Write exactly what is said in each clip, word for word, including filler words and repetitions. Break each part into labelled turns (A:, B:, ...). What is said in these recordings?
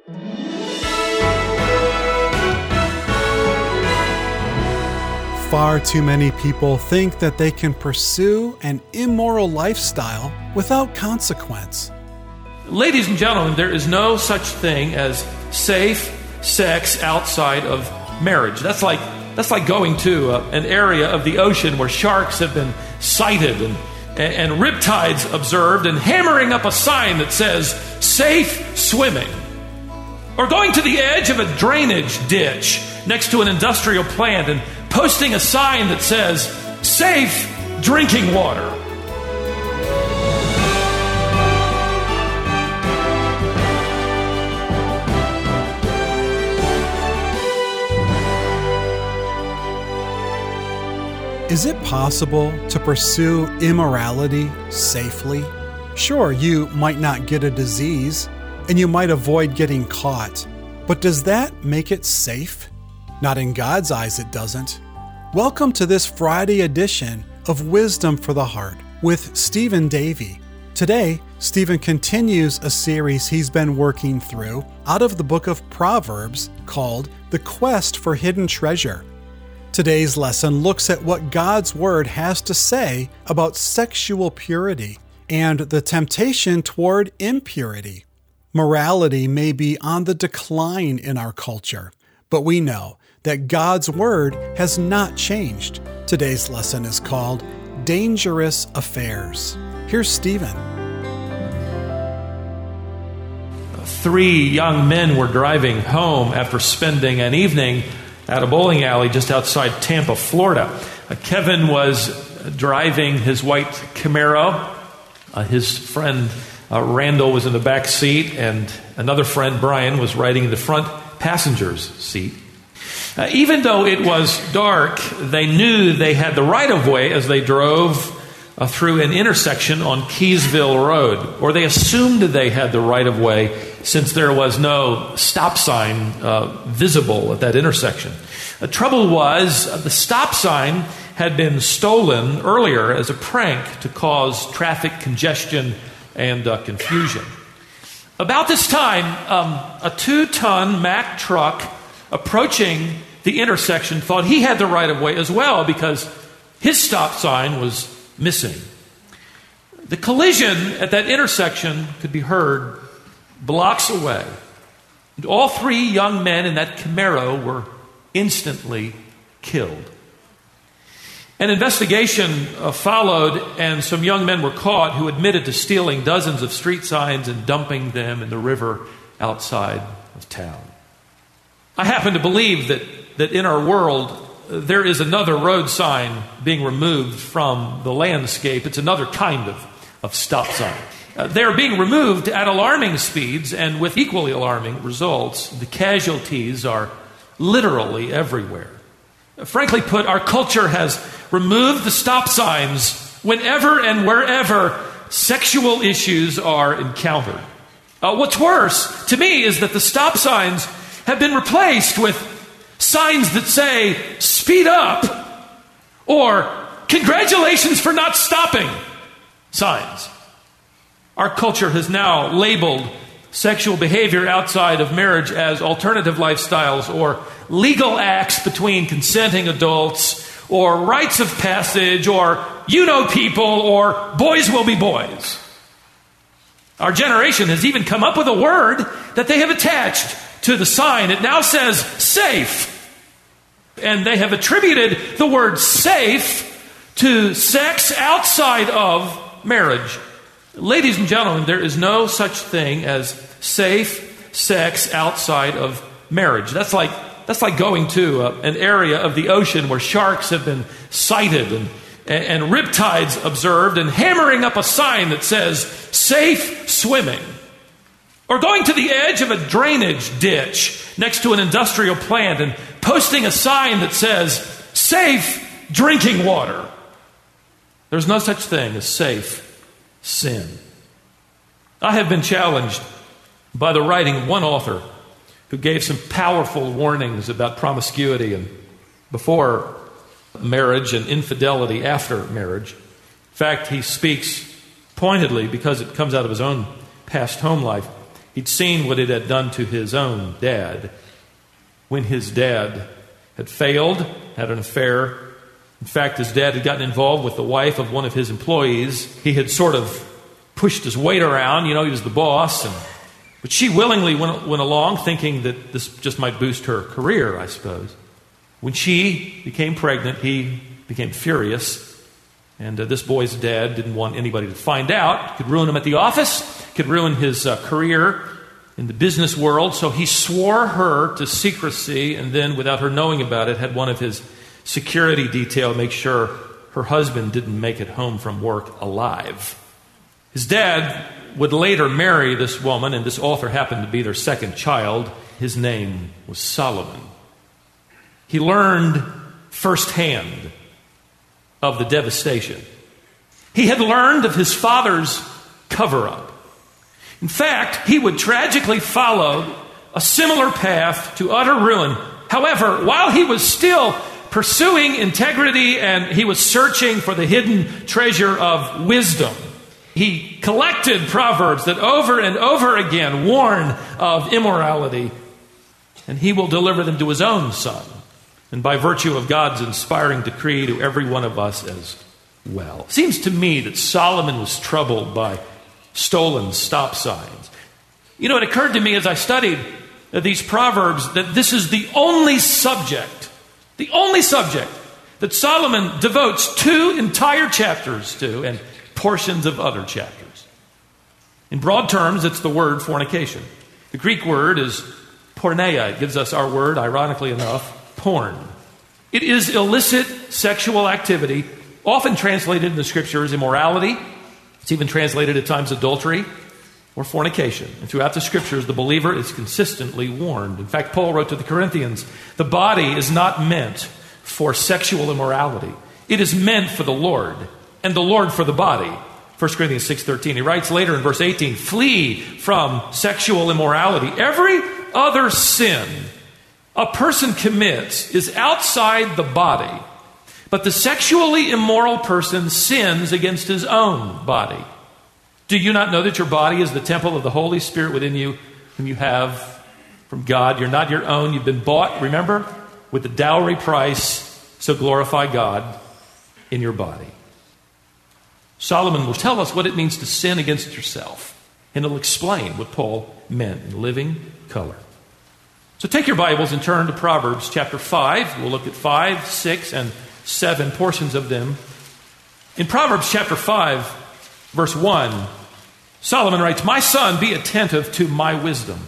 A: Far too many people think that they can pursue an immoral lifestyle without consequence.
B: Ladies and gentlemen, there is no such thing as safe sex outside of marriage. That's like that's like going to a, an area of the ocean where sharks have been sighted and, and, and riptides observed, and hammering up a sign that says safe swimming. Or going to the edge of a drainage ditch next to an industrial plant and posting a sign that says safe drinking water.
A: Is it possible to pursue immorality safely? Sure, you might not get a disease, and you might avoid getting caught, but does that make it safe? Not in God's eyes, it doesn't. Welcome to this Friday edition of Wisdom for the Heart with Stephen Davey. Today, Stephen continues a series he's been working through out of the book of Proverbs called The Quest for Hidden Treasure. Today's lesson looks at what God's Word has to say about sexual purity and the temptation toward impurity. Morality may be on the decline in our culture, but we know that God's Word has not changed. Today's lesson is called Dangerous Affairs. Here's Stephen.
B: Three young men were driving home after spending an evening at a bowling alley just outside Tampa, Florida. Uh, Kevin was driving his white Camaro. Uh, his friend uh, Randall was in the back seat, and another friend, Brian, was riding in the front passenger's seat. Uh, even though it was dark, they knew they had the right-of-way as they drove uh, through an intersection on Keysville Road, or they assumed they had the right-of-way since there was no stop sign uh, visible at that intersection. The trouble was, uh, the stop sign had been stolen earlier as a prank to cause traffic congestion and uh, confusion. About this time, um, a two-ton Mack truck approaching the intersection thought he had the right-of-way as well because his stop sign was missing. The collision at that intersection could be heard blocks away. And all three young men in that Camaro were instantly killed. An investigation uh, followed, and some young men were caught who admitted to stealing dozens of street signs and dumping them in the river outside of town. I happen to believe that, that in our world, uh, there is another road sign being removed from the landscape. It's another kind of, of stop sign. Uh, they are being removed at alarming speeds and with equally alarming results. The casualties are literally everywhere. Uh, frankly put, our culture has removed the stop signs whenever and wherever sexual issues are encountered. Uh, what's worse to me is that the stop signs have been replaced with signs that say, speed up, or congratulations for not stopping signs. Our culture has now labeled sexual behavior outside of marriage as alternative lifestyles or legal acts between consenting adults or rites of passage or you know people or boys will be boys. Our generation has even come up with a word that they have attached to the sign. It now says safe. And they have attributed the word safe to sex outside of marriage. Ladies and gentlemen, there is no such thing as safe sex outside of marriage. That's like that's like going to a, an area of the ocean where sharks have been sighted and, and, and riptides observed, and hammering up a sign that says safe swimming. Or going to the edge of a drainage ditch next to an industrial plant and posting a sign that says safe drinking water. There's no such thing as safe sin. I have been challenged by the writing of one author who gave some powerful warnings about promiscuity and before marriage and infidelity after marriage. In fact, he speaks pointedly because it comes out of his own past home life. He'd seen what it had done to his own dad. When his dad had failed, had an affair. In fact, his dad had gotten involved with the wife of one of his employees. He had sort of pushed his weight around. You know, he was the boss. And, but she willingly went, went along thinking that this just might boost her career, I suppose. When she became pregnant, he became furious. And uh, this boy's dad didn't want anybody to find out. It could ruin him at the office. Could ruin his uh, career in the business world. So he swore her to secrecy, and then, without her knowing about it, had one of his security detail make sure her husband didn't make it home from work alive. His dad would later marry this woman, and this author happened to be their second child. His name was Solomon. He learned firsthand of the devastation. He had learned of his father's cover-up. In fact, he would tragically follow a similar path to utter ruin. However, while he was still pursuing integrity and he was searching for the hidden treasure of wisdom, he collected proverbs that over and over again warn of immorality, and he will deliver them to his own son, and by virtue of God's inspiring decree to every one of us as well. It seems to me that Solomon was troubled by stolen stop signs. You know, it occurred to me as I studied these proverbs that this is the only subject, the only subject that Solomon devotes two entire chapters to and portions of other chapters. In broad terms, it's the word fornication. The Greek word is porneia. It gives us our word, ironically enough, porn. It is illicit sexual activity, often translated in the scriptures immorality. It's even translated at times adultery or fornication. And throughout the scriptures, the believer is consistently warned. In fact, Paul wrote to the Corinthians, the body is not meant for sexual immorality. It is meant for the Lord, and the Lord for the body. First Corinthians six thirteen. He writes later in verse eighteen, flee from sexual immorality. Every other sin a person commits is outside the body, but the sexually immoral person sins against his own body. Do you not know that your body is the temple of the Holy Spirit within you, whom you have from God? You're not your own. You've been bought, remember, with the dowry price. So glorify God in your body. Solomon will tell us what it means to sin against yourself, and he'll explain what Paul meant in living color. So take your Bibles and turn to Proverbs chapter five. We'll look at five, six, and seven portions of them. In Proverbs chapter five, verse one, Solomon writes, my son, be attentive to my wisdom.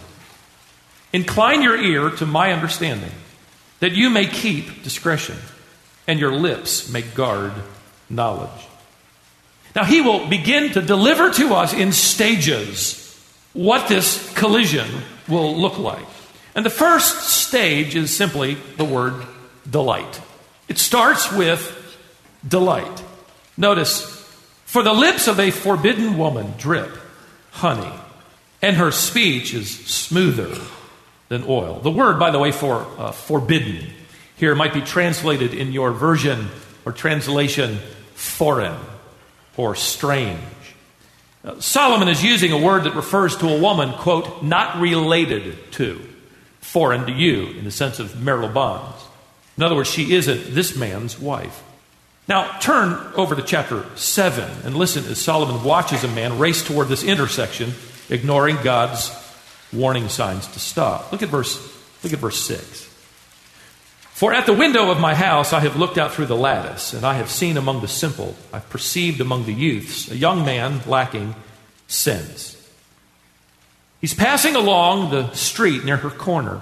B: Incline your ear to my understanding, that you may keep discretion, and your lips may guard knowledge. Now he will begin to deliver to us in stages what this collision will look like. And the first stage is simply the word delight. It starts with delight. Notice, for the lips of a forbidden woman drip honey, and her speech is smoother than oil. The word, by the way, for uh, forbidden here might be translated in your version or translation foreign or strange. Uh, Solomon is using a word that refers to a woman, quote, not related to, foreign to you, in the sense of marital bonds. In other words, she isn't this man's wife. Now, turn over to chapter seven and listen as Solomon watches a man race toward this intersection, ignoring God's warning signs to stop. Look at verse, look at verse six. For at the window of my house I have looked out through the lattice, and I have seen among the simple, I've perceived among the youths, a young man lacking sense. He's passing along the street near her corner,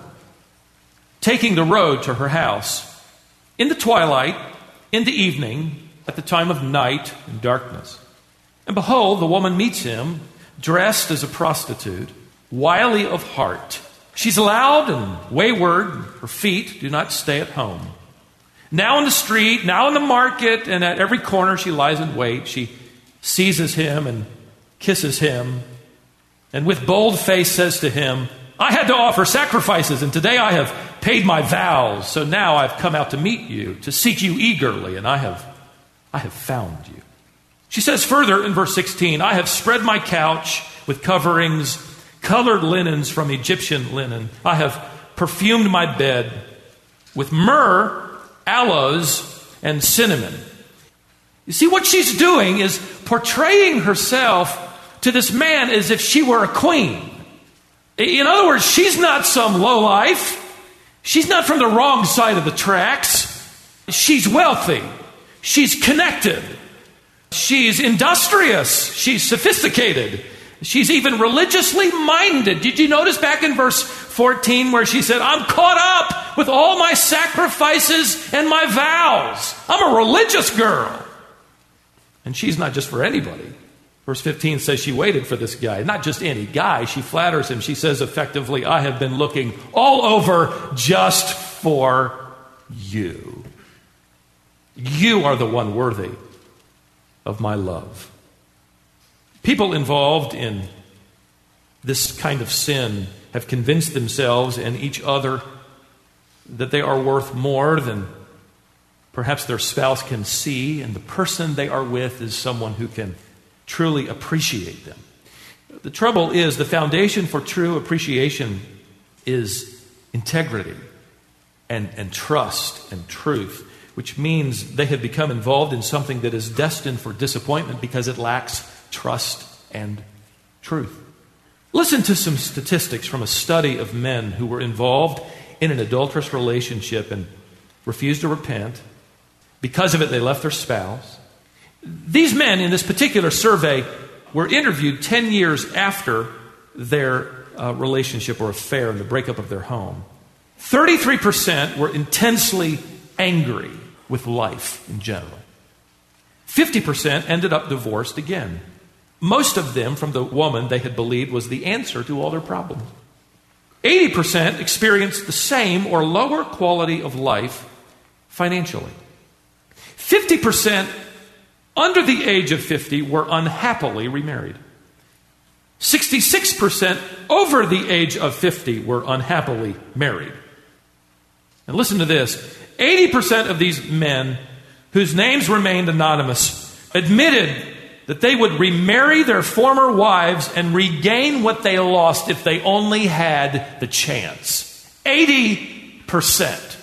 B: taking the road to her house. In the twilight, in the evening, at the time of night and darkness. And behold, the woman meets him, dressed as a prostitute, wily of heart. She's loud and wayward. Her feet do not stay at home. Now in the street, now in the market, and at every corner she lies in wait. She seizes him and kisses him, and with bold face says to him, I had to offer sacrifices, and today I have paid my vows. So now I've come out to meet you, to seek you eagerly, and I have, I have found you. She says further in verse sixteen, I have spread my couch with coverings, colored linens from Egyptian linen. I have perfumed my bed with myrrh, aloes, and cinnamon. You see, what she's doing is portraying herself to this man as if she were a queen. In other words, she's not some lowlife. She's not from the wrong side of the tracks. She's wealthy. She's connected. She's industrious. She's sophisticated. She's even religiously minded. Did you notice back in verse fourteen where she said, I'm caught up with all my sacrifices and my vows. I'm a religious girl. And she's not just for anybody. Verse fifteen says she waited for this guy. Not just any guy. She flatters him. She says effectively, I have been looking all over just for you. You are the one worthy of my love. People involved in this kind of sin have convinced themselves and each other that they are worth more than perhaps their spouse can see, and the person they are with is someone who can truly appreciate them. The trouble is, the foundation for true appreciation is integrity and, and trust and truth, which means they have become involved in something that is destined for disappointment because it lacks trust and truth. Listen to some statistics from a study of men who were involved in an adulterous relationship and refused to repent. Because of it, they left their spouse. These men in this particular survey were interviewed ten years after their uh, relationship or affair and the breakup of their home. thirty-three percent were intensely angry with life in general. fifty percent ended up divorced again. Most of them from the woman they had believed was the answer to all their problems. eighty percent experienced the same or lower quality of life financially. fifty percent under the age of fifty were unhappily remarried. sixty-six percent over the age of fifty were unhappily married. And listen to this. eighty percent of these men whose names remained anonymous admitted that they would remarry their former wives and regain what they lost if they only had the chance. eighty percent.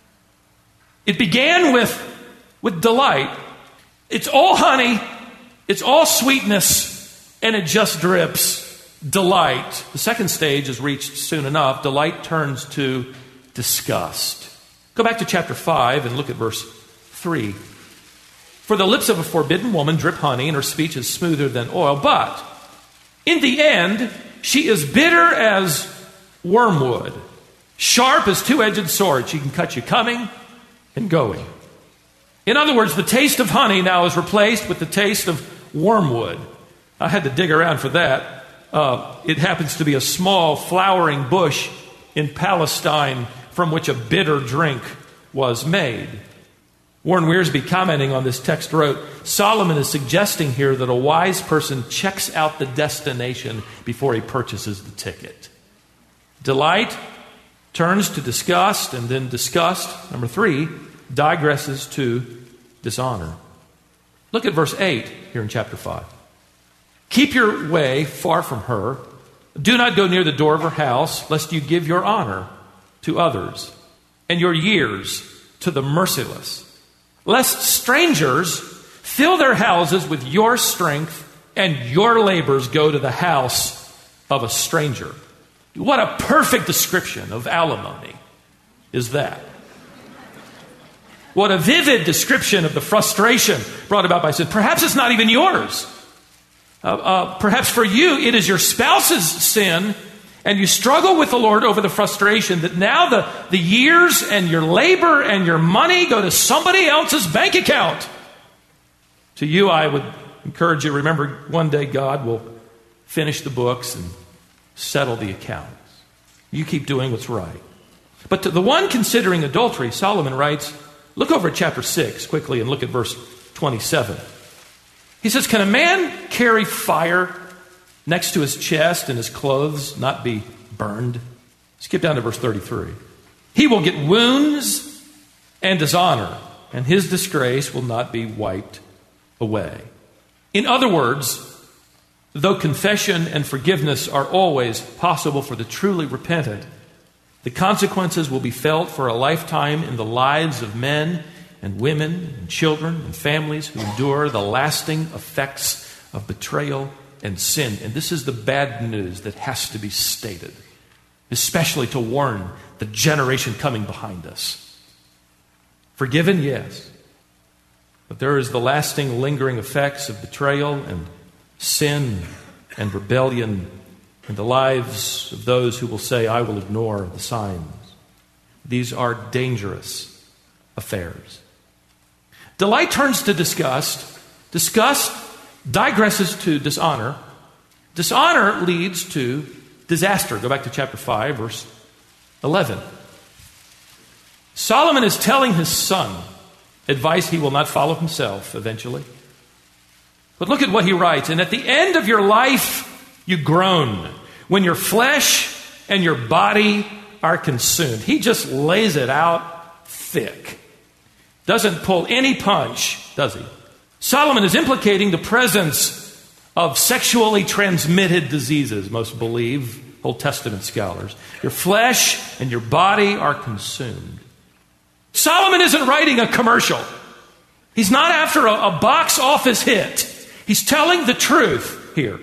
B: It began with, with delight. It's all honey, it's all sweetness, and it just drips. Delight. The second stage is reached soon enough. Delight turns to disgust. Go back to chapter five and look at verse three. For the lips of a forbidden woman drip honey, and her speech is smoother than oil. But in the end, she is bitter as wormwood, sharp as two-edged sword. She can cut you coming and going. In other words, the taste of honey now is replaced with the taste of wormwood. I had to dig around for that. Uh, it happens to be a small flowering bush in Palestine from which a bitter drink was made. Warren Wiersbe, commenting on this text, wrote, Solomon is suggesting here that a wise person checks out the destination before he purchases the ticket. Delight turns to disgust, and then disgust, number three, digresses to dishonor. Look at verse eight here in chapter five. Keep your way far from her. Do not go near the door of her house, lest you give your honor to others and your years to the merciless. Lest strangers fill their houses with your strength and your labors go to the house of a stranger. What a perfect description of alimony is that. What a vivid description of the frustration brought about by sin. Perhaps it's not even yours. Uh, uh, perhaps for you it is your spouse's sin, and you struggle with the Lord over the frustration that now the, the years and your labor and your money go to somebody else's bank account. To you, I would encourage you, remember, one day God will finish the books and settle the accounts. You keep doing what's right. But to the one considering adultery, Solomon writes, look over at chapter six quickly and look at verse twenty-seven. He says, can a man carry fire next to his chest and his clothes not be burned? Skip down to verse thirty-three. He will get wounds and dishonor, and his disgrace will not be wiped away. In other words, Though confession and forgiveness are always possible for the truly repentant, the consequences will be felt for a lifetime in the lives of men and women and children and families who endure the lasting effects of betrayal and sin. And this is the bad news that has to be stated, especially to warn the generation coming behind us. Forgiven, yes, but there is the lasting, lingering effects of betrayal and sin and rebellion in the lives of those who will say, I will ignore the signs. These are dangerous affairs. Delight turns to disgust. Disgust digresses to dishonor. Dishonor leads to disaster. Go back to chapter five, verse eleven. Solomon is telling his son advice he will not follow himself eventually. But look at what he writes. And at the end of your life, you groan when your flesh and your body are consumed. He just lays it out thick. Doesn't pull any punch, does he? Solomon is implicating the presence of sexually transmitted diseases, most believe, Old Testament scholars. Your flesh and your body are consumed. Solomon isn't writing a commercial. He's not after a, a box office hit. He's telling the truth here.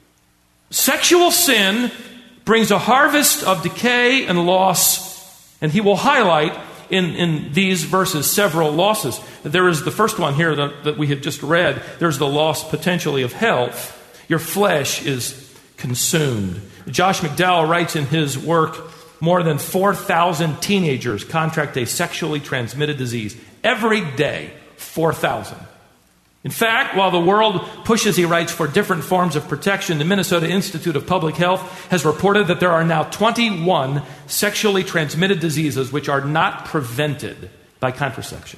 B: Sexual sin brings a harvest of decay and loss, and he will highlight in, in these verses several losses. There is the first one here that, that we have just read. There's the loss potentially of health. Your flesh is consumed. Josh McDowell writes in his work, more than four thousand teenagers contract a sexually transmitted disease. Every day, four thousand. In fact, while the world pushes, he writes, for different forms of protection, the Minnesota Institute of Public Health has reported that there are now twenty-one sexually transmitted diseases which are not prevented by contraception.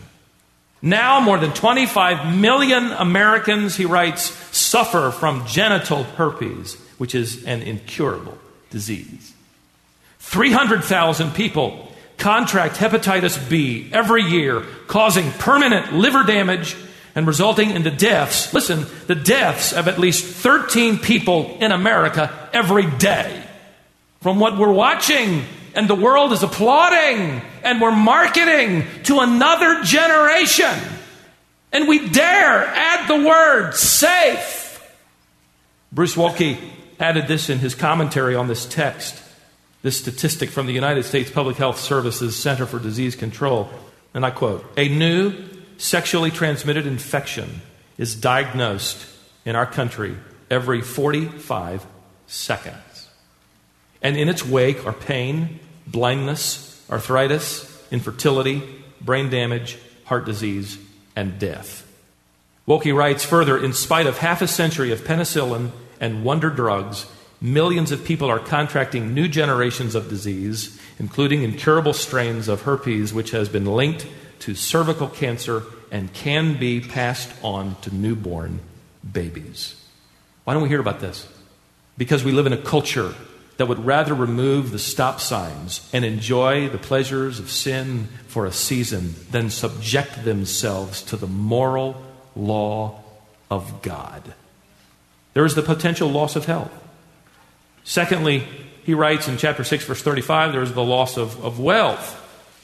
B: Now, more than twenty-five million Americans, he writes, suffer from genital herpes, which is an incurable disease. three hundred thousand people contract hepatitis B every year, causing permanent liver damage and resulting in the deaths, listen, the deaths of at least thirteen people in America every day. From what we're watching, and the world is applauding, and we're marketing to another generation. And we dare add the word safe. Bruce Waltke added this in his commentary on this text, this statistic from the United States Public Health Service's Center for Disease Control. And I quote, a new sexually transmitted infection is diagnosed in our country every forty-five seconds. And in its wake are pain, blindness, arthritis, infertility, brain damage, heart disease, and death. Wilkie writes further, in spite of half a century of penicillin and wonder drugs, millions of people are contracting new generations of disease, including incurable strains of herpes, which has been linked to cervical cancer and can be passed on to newborn babies. Why don't we hear about this? Because we live in a culture that would rather remove the stop signs and enjoy the pleasures of sin for a season than subject themselves to the moral law of God. There is the potential loss of health. Secondly, he writes in chapter six, verse thirty-five, there is the loss of, of wealth.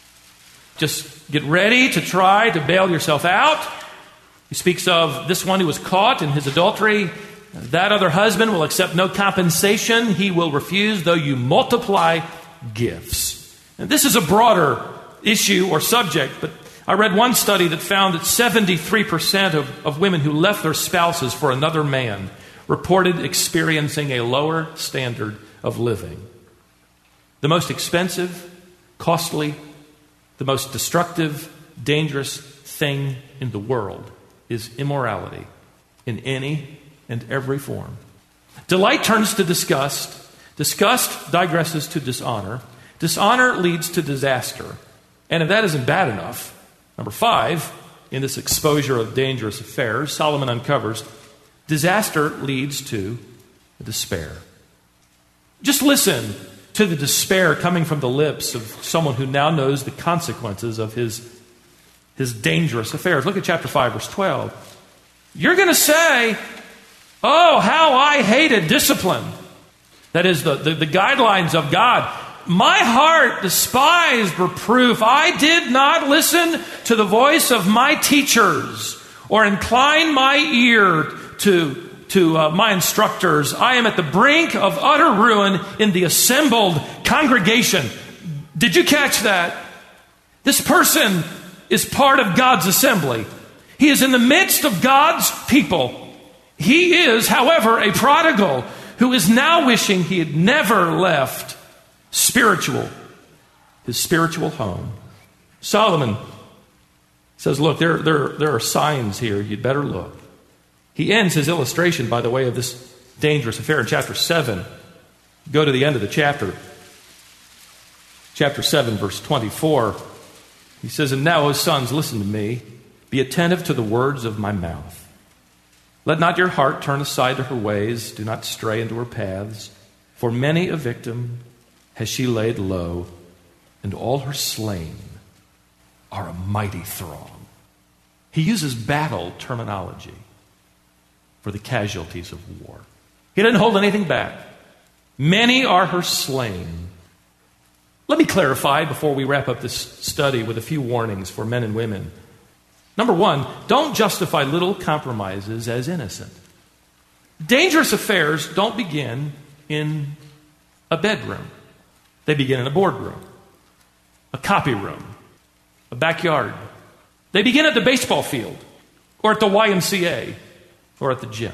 B: Just get ready to try to bail yourself out. He speaks of this one who was caught in his adultery. That other husband will accept no compensation. He will refuse, though you multiply gifts. And this is a broader issue or subject, but I read one study that found that seventy-three percent of, of women who left their spouses for another man reported experiencing a lower standard of living. The most expensive, costly, the most destructive, dangerous thing in the world is immorality in any and every form. Delight turns to disgust. Disgust digresses to dishonor. Dishonor leads to disaster. And if that isn't bad enough, number five, in this exposure of dangerous affairs, Solomon uncovers disaster leads to despair. Just listen to the despair coming from the lips of someone who now knows the consequences of his, his dangerous affairs. Look at chapter five, verse twelve. You're going to say, Oh, how I hated discipline. That is the, the, the guidelines of God. My heart despised reproof. I did not listen to the voice of my teachers or incline my ear to, to uh, my instructors. I am at the brink of utter ruin in the assembled congregation. Did you catch that? This person is part of God's assembly. He is in the midst of God's people. He is, however, a prodigal who is now wishing he had never left spiritual, his spiritual home. Solomon says, look, there, there, there are signs here. You'd better look. He ends his illustration, by the way, of this dangerous affair in chapter seven. Go to the end of the chapter. Chapter seven, verse twenty-four. He says, and now, O sons, listen to me. Be attentive to the words of my mouth. Let not your heart turn aside to her ways. Do not stray into her paths. For many a victim has she laid low, and all her slain are a mighty throng. He uses battle terminology for the casualties of war. He didn't hold anything back. Many are her slain. Let me clarify before we wrap up this study with a few warnings for men and women. Number one, don't justify little compromises as innocent. Dangerous affairs don't begin in a bedroom. They begin in a boardroom, a copy room, a backyard. They begin at the baseball field or at the Y M C A or at the gym.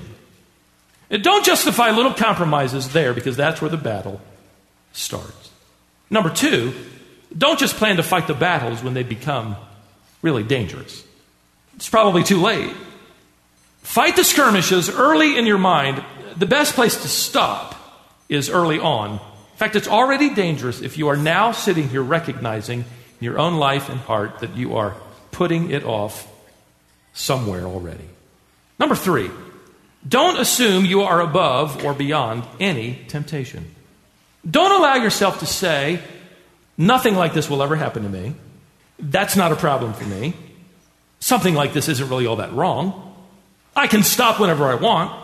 B: And don't justify little compromises there because that's where the battle starts. Number two, don't just plan to fight the battles when they become really dangerous. It's probably too late. Fight the skirmishes early in your mind. The best place to stop is early on. In fact, it's already dangerous if you are now sitting here recognizing in your own life and heart that you are putting it off somewhere already. Number three, don't assume you are above or beyond any temptation. Don't allow yourself to say, nothing like this will ever happen to me. That's not a problem for me. Something like this isn't really all that wrong. I can stop whenever I want.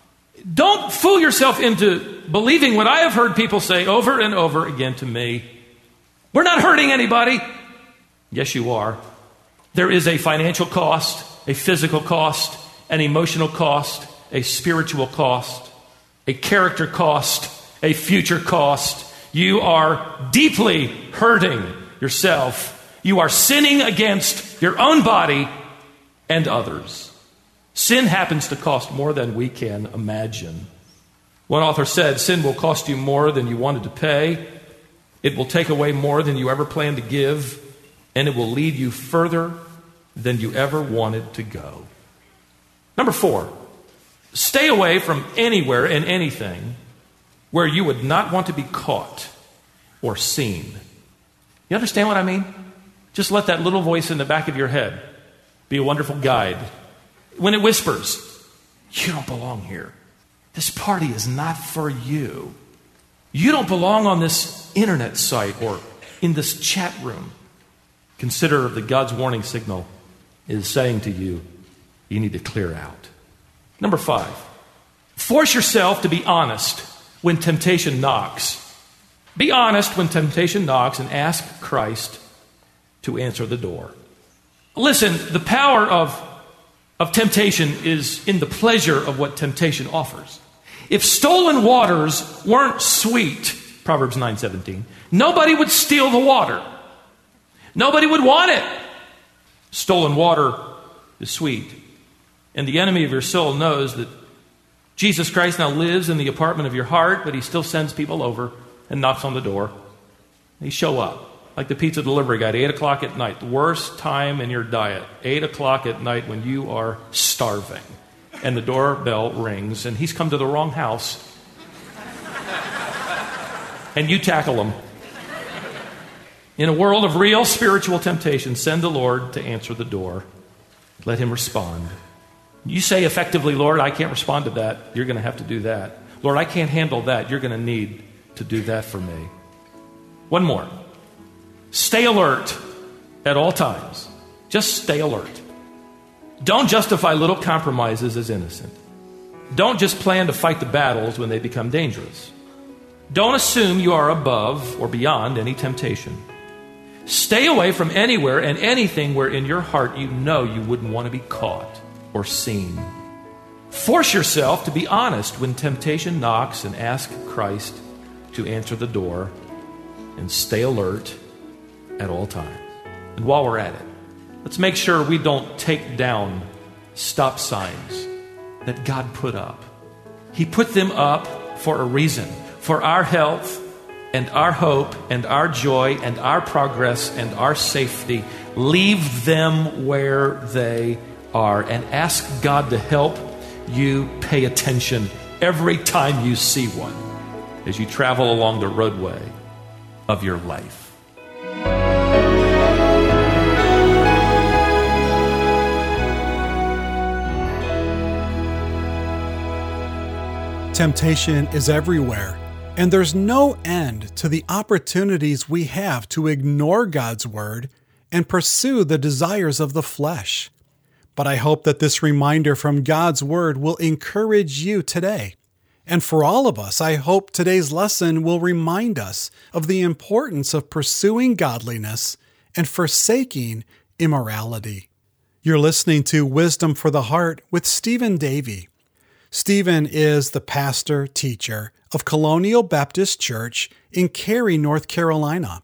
B: Don't fool yourself into believing what I have heard people say over and over again to me. We're not hurting anybody. Yes, you are. There is a financial cost, a physical cost, an emotional cost, a spiritual cost, a character cost, a future cost. You are deeply hurting yourself. You are sinning against your own body and others. Sin happens to cost more than we can imagine. One author said, sin will cost you more than you wanted to pay. It will take away more than you ever planned to give. And it will lead you further than you ever wanted to go. Number four, stay away from anywhere and anything where you would not want to be caught or seen. You understand what I mean? Just let that little voice in the back of your head be a wonderful guide. When it whispers, you don't belong here. This party is not for you. You don't belong on this internet site or in this chat room. Consider that God's warning signal is saying to you, you need to clear out. Number five, force yourself to be honest when temptation knocks. Be honest when temptation knocks and ask Christ to answer the door. Listen, the power of, of temptation is in the pleasure of what temptation offers. If stolen waters weren't sweet, Proverbs nine seventeen, nobody would steal the water. Nobody would want it. Stolen water is sweet. And the enemy of your soul knows that Jesus Christ now lives in the apartment of your heart, but he still sends people over and knocks on the door. They show up. Like the pizza delivery guy at eight o'clock at night. The worst time in your diet. eight o'clock at night when you are starving. And the doorbell rings and he's come to the wrong house. And you tackle him. In a world of real spiritual temptation, send the Lord to answer the door. Let him respond. You say effectively, Lord, I can't respond to that. You're going to have to do that. Lord, I can't handle that. You're going to need to do that for me. One more. Stay alert at all times. Just stay alert. Don't justify little compromises as innocent. Don't just plan to fight the battles when they become dangerous. Don't assume you are above or beyond any temptation. Stay away from anywhere and anything where in your heart you know you wouldn't want to be caught or seen. Force yourself to be honest when temptation knocks and ask Christ to answer the door, and stay alert at all times. And while we're at it, let's make sure we don't take down stop signs that God put up. He put them up for a reason, for our health and our hope and our joy and our progress and our safety. Leave them where they are and ask God to help you pay attention every time you see one as you travel along the roadway of your life.
A: Temptation is everywhere, and there's no end to the opportunities we have to ignore God's word and pursue the desires of the flesh. But I hope that this reminder from God's word will encourage you today. And for all of us, I hope today's lesson will remind us of the importance of pursuing godliness and forsaking immorality. You're listening to Wisdom for the Heart with Stephen Davey. Stephen is the pastor, teacher of Colonial Baptist Church in Cary, North Carolina.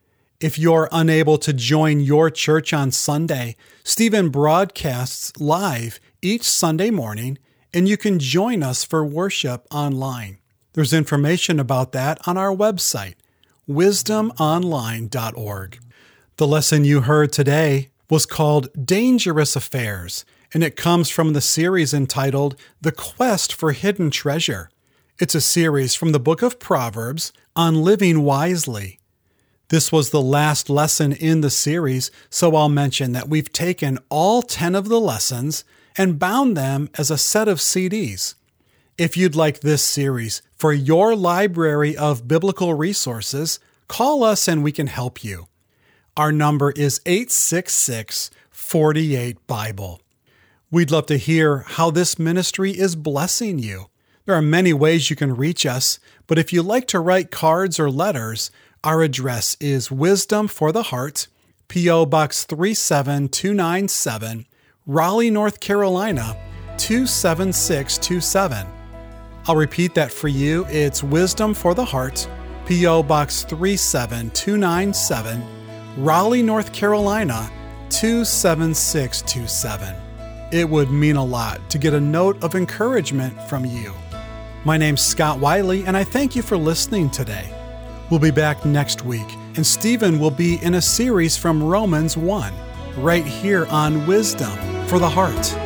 A: If you're unable to join your church on Sunday, Stephen broadcasts live each Sunday morning, and you can join us for worship online. There's information about that on our website, wisdom online dot org. The lesson you heard today was called Dangerous Affairs, and it comes from the series entitled The Quest for Hidden Treasure. It's a series from the book of Proverbs on living wisely. This was the last lesson in the series, so I'll mention that we've taken all ten of the lessons and bound them as a set of C Ds. If you'd like this series for your library of biblical resources, call us and we can help you. Our number is eight six six, four eight, Bible. We'd love to hear how this ministry is blessing you. There are many ways you can reach us, but if you like to write cards or letters, our address is Wisdom for the Heart, P O Box three seven two nine seven, Raleigh, North Carolina, two seven six two seven. I'll repeat that for you. It's Wisdom for the Heart, P O Box three seven two nine seven, Raleigh, North Carolina, two seven six two seven. It would mean a lot to get a note of encouragement from you. My name's Scott Wiley, and I thank you for listening today. We'll be back next week, and Stephen will be in a series from Romans one, right here on Wisdom for the Heart.